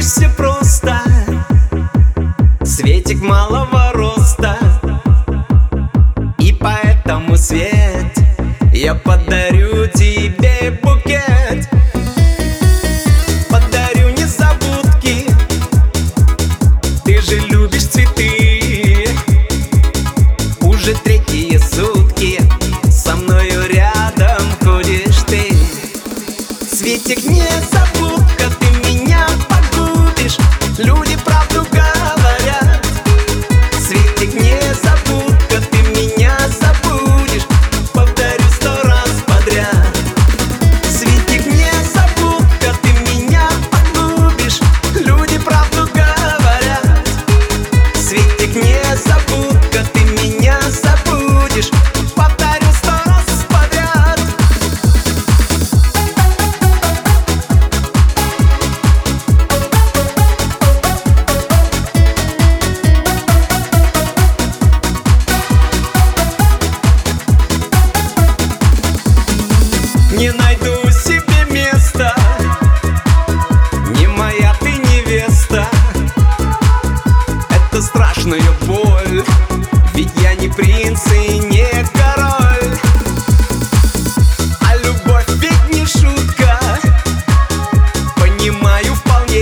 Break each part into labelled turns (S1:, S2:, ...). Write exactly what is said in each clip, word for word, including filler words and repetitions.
S1: все просто. Светик малого роста, и поэтому, Свет, я подарю тебе букет. Подарю незабудки, ты же любишь цветы. Уже третьи сутки со мною рядом ходишь ты. Светик, незабудка, ты меня погубишь, люди правду говорят. Светик, незабудка, ты меня забудешь, повторю сто раз подряд. Светик, незабудка, ты меня погубишь, люди правду говорят. Светик, незабудка, ты меня забудешь, повторю сто раз подряд. Не найду себе места, не моя ты невеста. Это страшная боль, ведь я не принц и не король. А любовь ведь не шутка, понимаю вполне.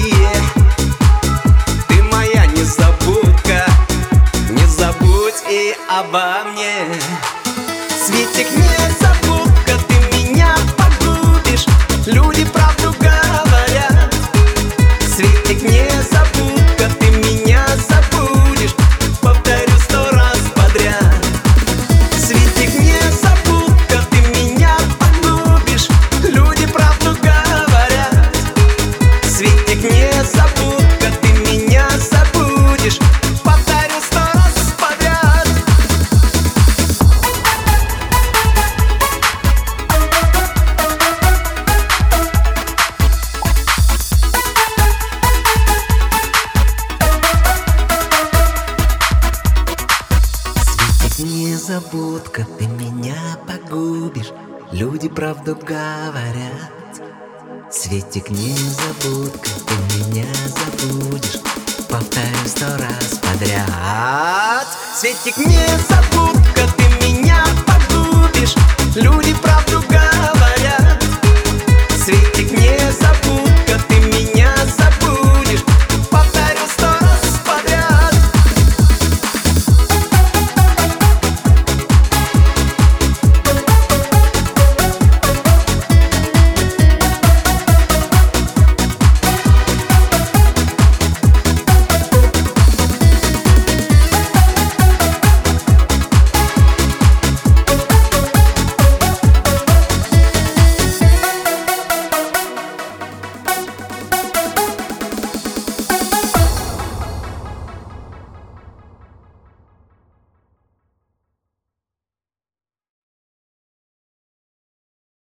S1: Ты моя незабудка, не забудь и обо мне. Светик, незабудка, ты меня погубишь, люди правду говорят. Светик, незабудка, ты меня забудешь, повторю сто раз подряд. Светик, незабудка, ты меня погубишь, люди правду говорят. Светик, незабудка, ты меня забудешь, повторю сто раз подряд. Незабудка, ты меня погубишь, люди правду говорят. Светик, незабудка, ты меня забудешь, повторю сто раз подряд. Светик, незабудка, ты меня погубишь, люди правду говорят. Светик,